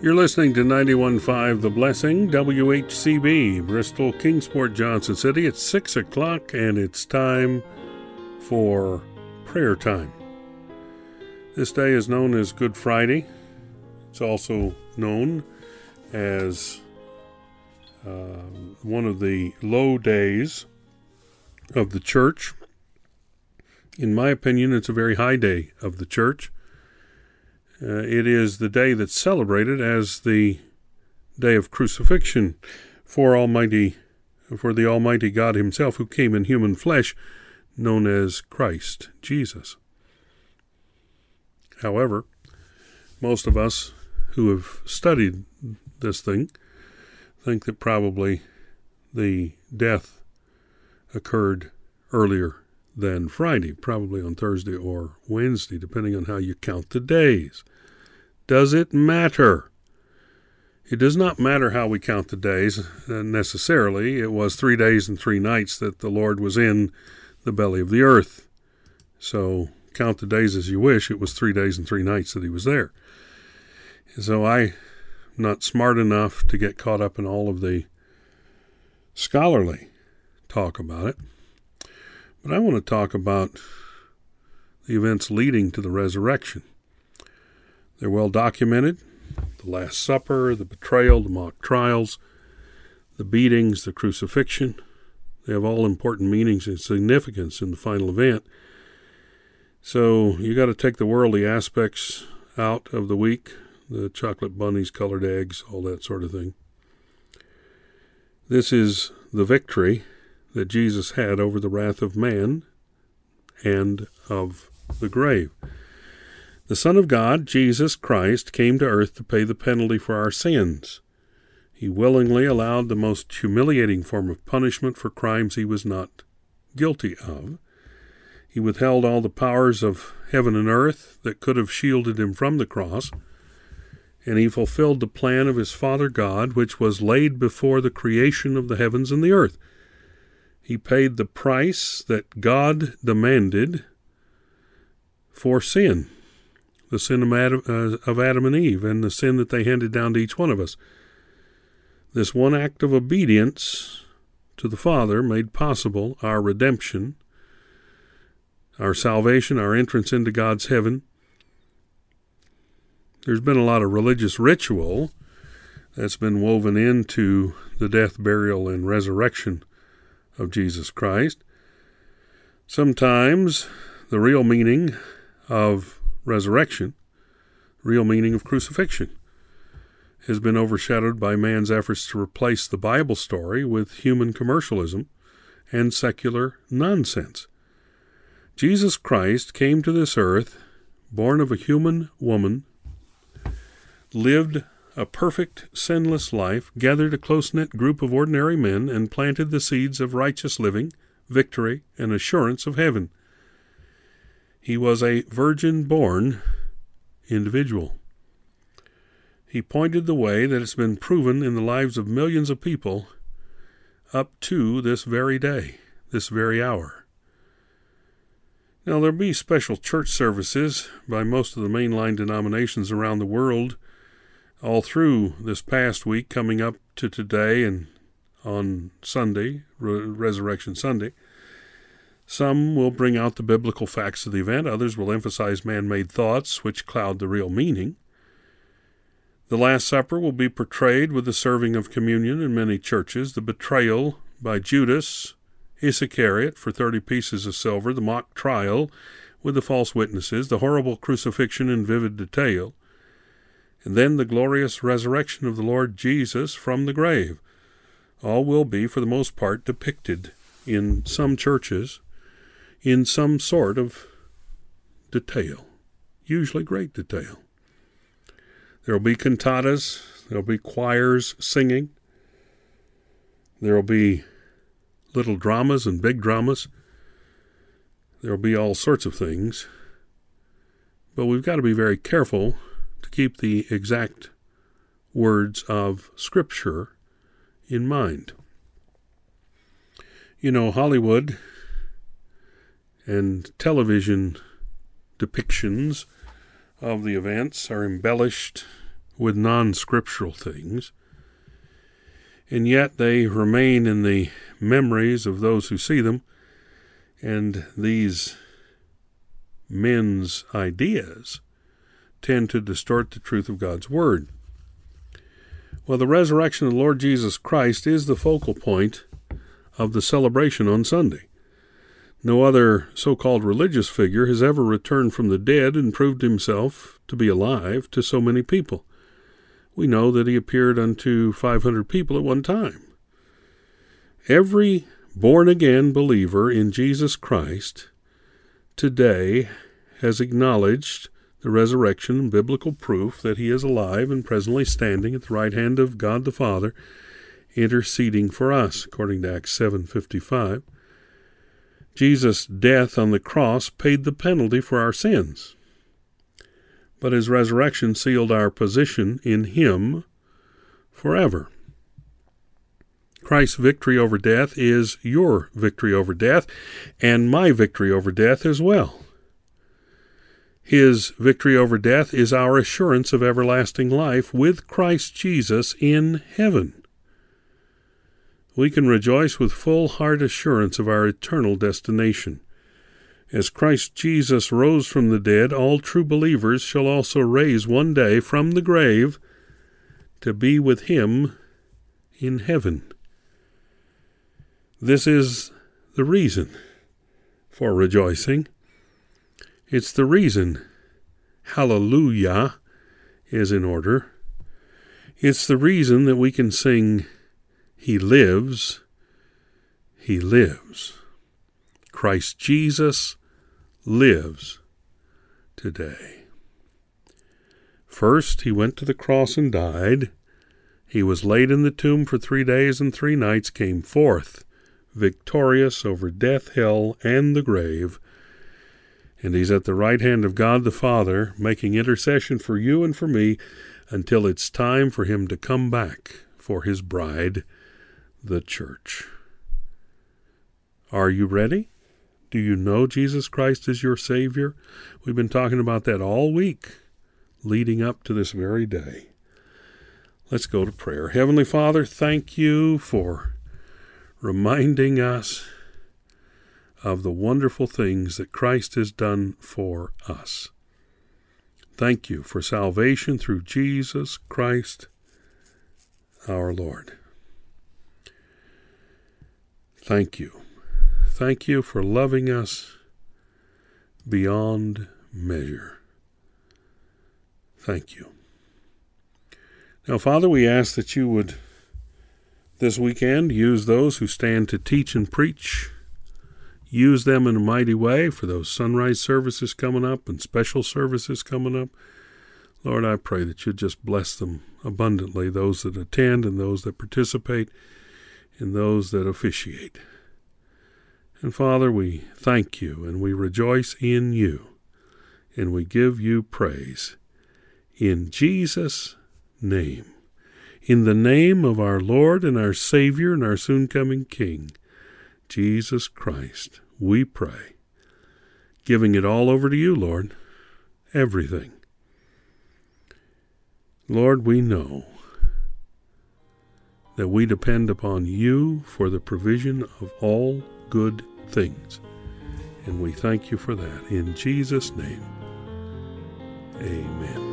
You're listening to 91.5 The Blessing, WHCB, Bristol, Kingsport, Johnson City. It's 6 o'clock and it's time for prayer time. This day is known as Good Friday. It's also known as one of the low days of the church. In my opinion, it's a very high day of the church. It is the day that's celebrated as the day of crucifixion for the Almighty God himself, who came in human flesh, known as Christ Jesus. However, most of us who have studied this thing think that probably the death occurred earlier than Friday, probably on Thursday or Wednesday, depending on how you count the days. Does it matter? It does not matter how we count the days necessarily. It was 3 days and 3 nights that the Lord was in the belly of the earth. So count the days as you wish. It was 3 days and 3 nights that he was there. So I'm not smart enough to get caught up in all of the scholarly talk about it. But I want to talk about the events leading to the resurrection. They're well documented. The Last Supper, the betrayal, the mock trials, the beatings, the crucifixion. They have all important meanings and significance in the final event. So you got to take the worldly aspects out of the week, the chocolate bunnies, colored eggs, all that sort of thing. This is the victory that Jesus had over the wrath of man and of the grave. The Son of God, Jesus Christ, came to earth to pay the penalty for our sins. He willingly allowed the most humiliating form of punishment for crimes he was not guilty of. He withheld all the powers of heaven and earth that could have shielded him from the cross, and he fulfilled the plan of his Father God, which was laid before the creation of the heavens and the earth. He paid the price that God demanded for sin, the sin of Adam and Eve, and the sin that they handed down to each one of us. This one act of obedience to the Father made possible our redemption, our salvation, our entrance into God's heaven. There's been a lot of religious ritual that's been woven into the death, burial, and resurrection of Jesus Christ. Sometimes the real meaning of resurrection, real meaning of crucifixion, has been overshadowed by man's efforts to replace the Bible story with human commercialism and secular nonsense. Jesus Christ came to this earth, born of a human woman, lived a perfect, sinless life, gathered a close-knit group of ordinary men, and planted the seeds of righteous living, victory, and assurance of heaven. He was a virgin-born individual. He pointed the way that has been proven in the lives of millions of people up to this very day, this very hour. Now, there'll be special church services by most of the mainline denominations around the world all through this past week, coming up to today and on Sunday, Resurrection Sunday. Some will bring out the biblical facts of the event. Others will emphasize man-made thoughts, which cloud the real meaning. The Last Supper will be portrayed with the serving of communion in many churches, the betrayal by Judas Iscariot for 30 pieces of silver, the mock trial with the false witnesses, the horrible crucifixion in vivid detail, and then the glorious resurrection of the Lord Jesus from the grave. All will be, for the most part, depicted in some churches in some sort of detail, usually great detail. There will be cantatas, there will be choirs singing, there will be little dramas and big dramas, there will be all sorts of things, but we've got to be very careful to keep the exact words of Scripture in mind. You know, Hollywood and television depictions of the events are embellished with non-scriptural things, and yet they remain in the memories of those who see them, and these men's ideas tend to distort the truth of God's Word. Well, the resurrection of the Lord Jesus Christ is the focal point of the celebration on Sunday. No other so-called religious figure has ever returned from the dead and proved himself to be alive to so many people. We know that he appeared unto 500 people at one time. Every born-again believer in Jesus Christ today has acknowledged the resurrection and biblical proof that he is alive and presently standing at the right hand of God the Father, interceding for us, according to Acts 7:55. Jesus' death on the cross paid the penalty for our sins, but his resurrection sealed our position in him forever. Christ's victory over death is your victory over death, and my victory over death as well. His victory over death is our assurance of everlasting life with Christ Jesus in heaven. We can rejoice with full heart assurance of our eternal destination. As Christ Jesus rose from the dead, all true believers shall also raise one day from the grave to be with him in heaven. This is the reason for rejoicing. It's the reason hallelujah is in order. It's the reason that we can sing, He lives, He lives. Christ Jesus lives today. First, he went to the cross and died. He was laid in the tomb for 3 days and 3 nights, came forth, victorious over death, hell, and the grave. And he's at the right hand of God the Father, making intercession for you and for me until it's time for him to come back for his bride, the church. Are you ready? Do you know Jesus Christ is your Savior? We've been talking about that all week, leading up to this very day. Let's go to prayer. Heavenly Father, thank you for reminding us of the wonderful things that Christ has done for us. Thank you for salvation through Jesus Christ, our Lord. Thank you. Thank you for loving us beyond measure. Thank you. Now, Father, we ask that you would, this weekend, use those who stand to teach and preach. Use them in a mighty way for those sunrise services coming up and special services coming up. Lord, I pray that you just bless them abundantly, those that attend and those that participate and those that officiate. And Father, we thank you and we rejoice in you and we give you praise. In Jesus' name, in the name of our Lord and our Savior and our soon-coming King, Jesus Christ, we pray, giving it all over to you, Lord, everything. Lord, we know that we depend upon you for the provision of all good things, and we thank you for that. In Jesus' name, amen.